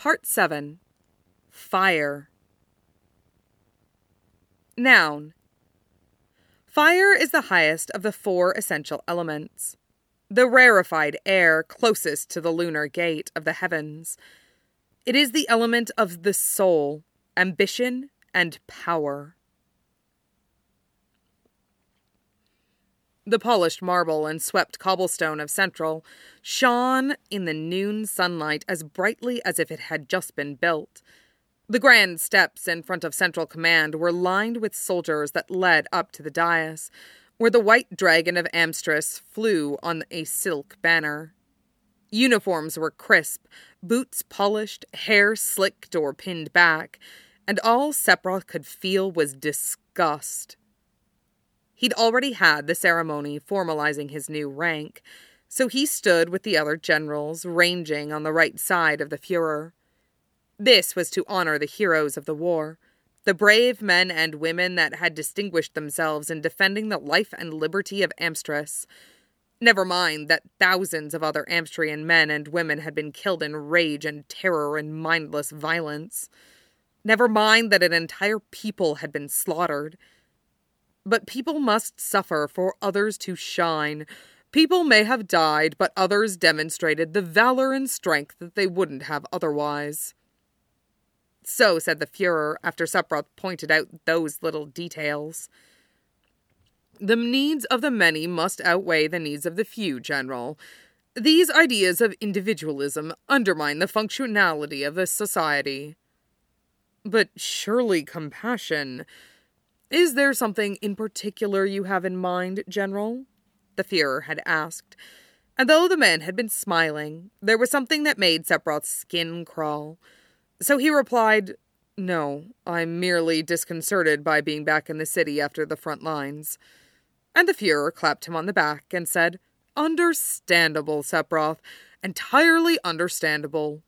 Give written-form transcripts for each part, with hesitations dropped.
Part 7. Fire. Noun. Fire is the highest of the 4 essential elements, the rarefied air closest to the lunar gate of the heavens. It is the element of the soul, ambition, and power. The polished marble and swept cobblestone of Central shone in the noon sunlight as brightly as if it had just been built. The grand steps in front of Central Command were lined with soldiers that led up to the dais, where the white dragon of Amstris flew on a silk banner. Uniforms were crisp, boots polished, hair slicked or pinned back, and all Sephiroth could feel was disgust. He'd already had the ceremony formalizing his new rank, so he stood with the other generals, ranging on the right side of the Fuhrer. This was to honor the heroes of the war, the brave men and women that had distinguished themselves in defending the life and liberty of Amstris. Never mind that thousands of other Amstrian men and women had been killed in rage and terror and mindless violence. Never mind that an entire people had been slaughtered. But people must suffer for others to shine. People may have died, but others demonstrated the valor and strength that they wouldn't have otherwise. So said the Fuhrer after Sephiroth pointed out those little details. The needs of the many must outweigh the needs of the few, General. These ideas of individualism undermine the functionality of the society. But surely compassion... Is there something in particular you have in mind, General? The Fuhrer had asked. And though the man had been smiling, there was something that made Sephiroth's skin crawl. So he replied, "No, I'm merely disconcerted by being back in the city after the front lines." And the Fuhrer clapped him on the back and said, "Understandable, Sephiroth. Entirely understandable."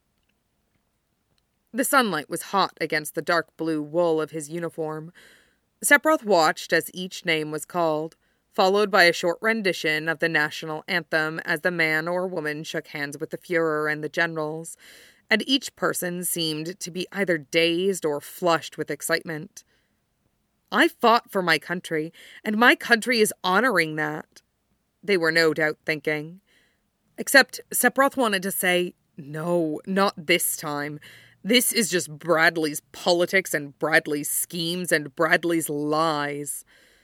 The sunlight was hot against the dark blue wool of his uniform. Sephiroth watched as each name was called, followed by a short rendition of the national anthem as the man or woman shook hands with the Fuhrer and the generals, and each person seemed to be either dazed or flushed with excitement. I fought for my country, and my country is honoring that, they were no doubt thinking. Except Sephiroth wanted to say, no, not this time. This is just Bradley's politics and Bradley's schemes and Bradley's lies.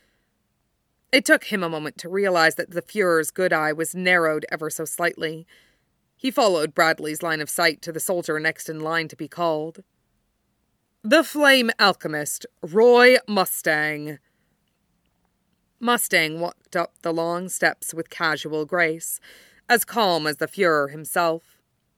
It took him a moment to realize that the Fuhrer's good eye was narrowed ever so slightly. He followed Bradley's line of sight to the soldier next in line to be called. The Flame Alchemist, Roy Mustang. Mustang walked up the long steps with casual grace, as calm as the Fuhrer himself.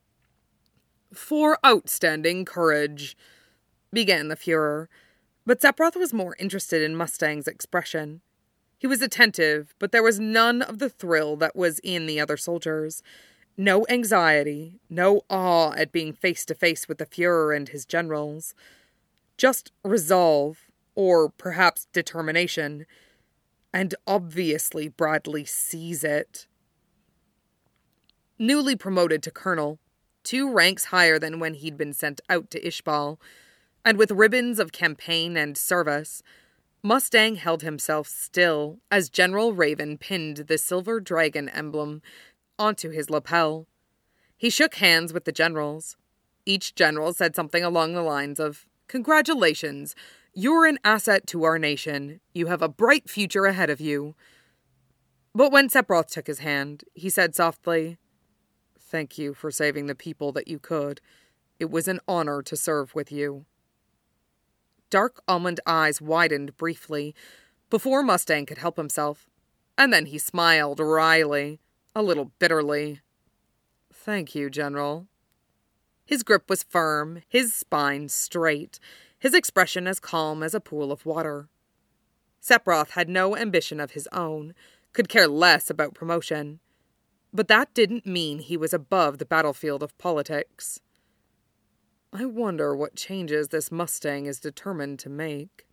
"For outstanding courage," began the Fuhrer, but Sephiroth was more interested in Mustang's expression. He was attentive, but there was none of the thrill that was in the other soldiers. No anxiety, no awe at being face to face with the Fuhrer and his generals. Just resolve, or perhaps determination. And obviously Bradley sees it. Newly promoted to colonel, 2 ranks higher than when he'd been sent out to Ishbal, and with ribbons of campaign and service, Mustang held himself still as General Raven pinned the silver dragon emblem onto his lapel. He shook hands with the generals. Each general said something along the lines of, "Congratulations, you're an asset to our nation. You have a bright future ahead of you." But when Sephiroth took his hand, he said softly, "Thank you for saving the people that you could. It was an honor to serve with you." Dark almond eyes widened briefly, before Mustang could help himself, and then he smiled wryly, a little bitterly. "Thank you, General." His grip was firm, his spine straight, his expression as calm as a pool of water. Sephiroth had no ambition of his own, could care less about promotion. But that didn't mean he was above the battlefield of politics. I wonder what changes this Mustang is determined to make.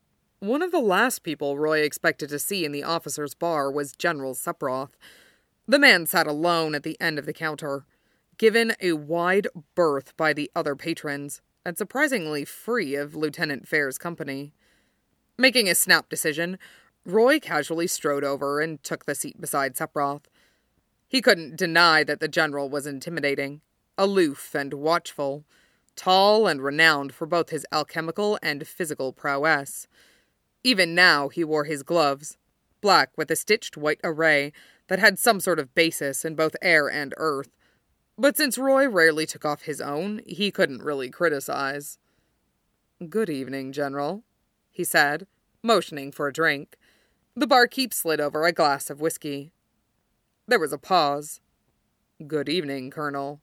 One of the last people Roy expected to see in the officers' bar was General Sephiroth. The man sat alone at the end of the counter, given a wide berth by the other patrons, and surprisingly free of Lieutenant Fair's company. Making a snap decision, Roy casually strode over and took the seat beside Sephiroth. He couldn't deny that the general was intimidating, aloof and watchful, tall and renowned for both his alchemical and physical prowess. Even now he wore his gloves, black with a stitched white array that had some sort of basis in both air and earth. But since Roy rarely took off his own, he couldn't really criticize. "Good evening, General," he said, motioning for a drink. The barkeep slid over a glass of whiskey. There was a pause. "Good evening, Colonel."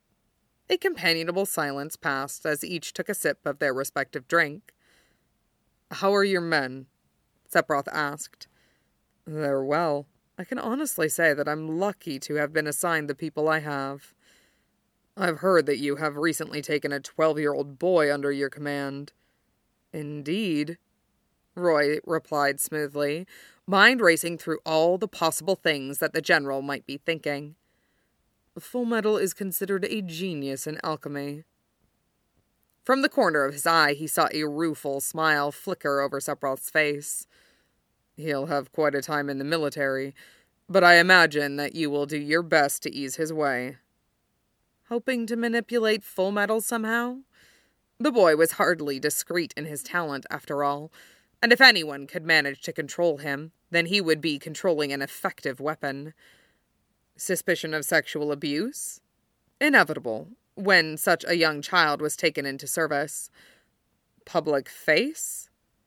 A companionable silence passed as each took a sip of their respective drink. "How are your men?" Sephiroth asked. "They're well. I can honestly say that I'm lucky to have been assigned the people I have. I've heard that you have recently taken a 12-year-old boy under your command." "Indeed," Roy replied smoothly, mind racing through all the possible things that the general might be thinking. "Fullmetal is considered a genius in alchemy." From the corner of his eye, he saw a rueful smile flicker over Sephiroth's face. "He'll have quite a time in the military, but I imagine that you will do your best to ease his way." Hoping to manipulate Fullmetal somehow? The boy was hardly discreet in his talent, after all, and if anyone could manage to control him, then he would be controlling an effective weapon. Suspicion of sexual abuse? Inevitable, when such a young child was taken into service. Public face?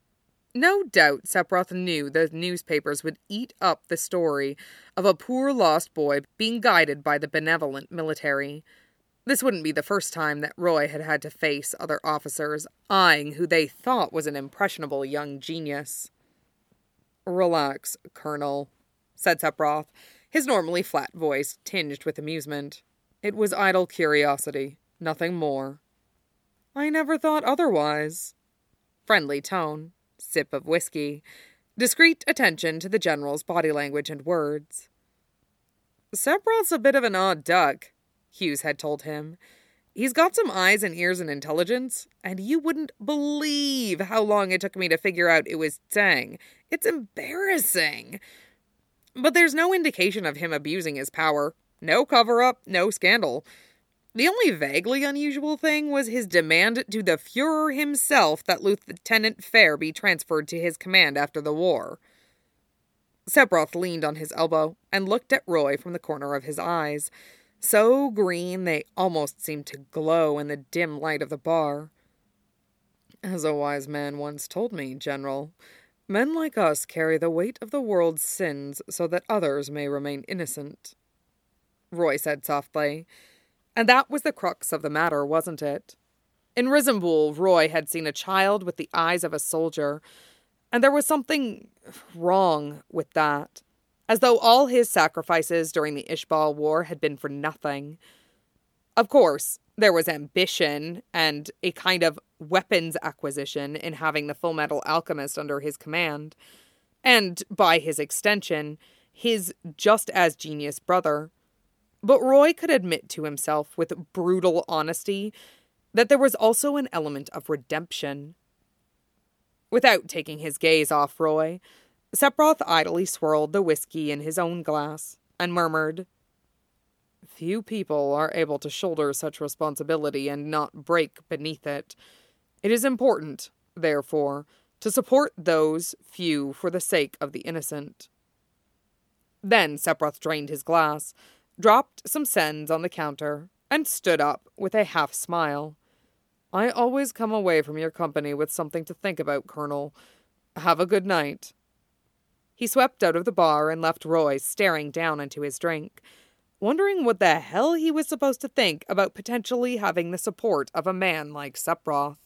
No doubt Sephiroth knew the newspapers would eat up the story of a poor lost boy being guided by the benevolent military. This wouldn't be the first time that Roy had had to face other officers eyeing who they thought was an impressionable young genius. "Relax, Colonel," said Sephiroth, his normally flat voice tinged with amusement. "It was idle curiosity, nothing more." "I never thought otherwise." Friendly tone, sip of whiskey, discreet attention to the general's body language and words. "Sephiroth's a bit of an odd duck," Hughes had told him. "He's got some eyes and ears and intelligence, and you wouldn't believe how long it took me to figure out it was Tseng. It's embarrassing. But there's no indication of him abusing his power. No cover-up, no scandal. The only vaguely unusual thing was his demand to the Fuhrer himself that Lieutenant Fair be transferred to his command after the war." Sephiroth leaned on his elbow and looked at Roy from the corner of his eyes, so green they almost seemed to glow in the dim light of the bar. "As a wise man once told me, General, men like us carry the weight of the world's sins so that others may remain innocent," Roy said softly. And that was the crux of the matter, wasn't it? In Rizambul, Roy had seen a child with the eyes of a soldier, and there was something wrong with that. As though all his sacrifices during the Ishbal War had been for nothing. Of course, there was ambition and a kind of weapons acquisition in having the Fullmetal Alchemist under his command, and, by his extension, his just-as-genius brother. But Roy could admit to himself with brutal honesty that there was also an element of redemption. Without taking his gaze off Roy, Sephiroth idly swirled the whiskey in his own glass and murmured, "Few people are able to shoulder such responsibility and not break beneath it. It is important, therefore, to support those few for the sake of the innocent." Then Sephiroth drained his glass, dropped some sens on the counter, and stood up with a half-smile. "I always come away from your company with something to think about, Colonel. Have a good night." He swept out of the bar and left Roy staring down into his drink, wondering what the hell he was supposed to think about potentially having the support of a man like Sephiroth.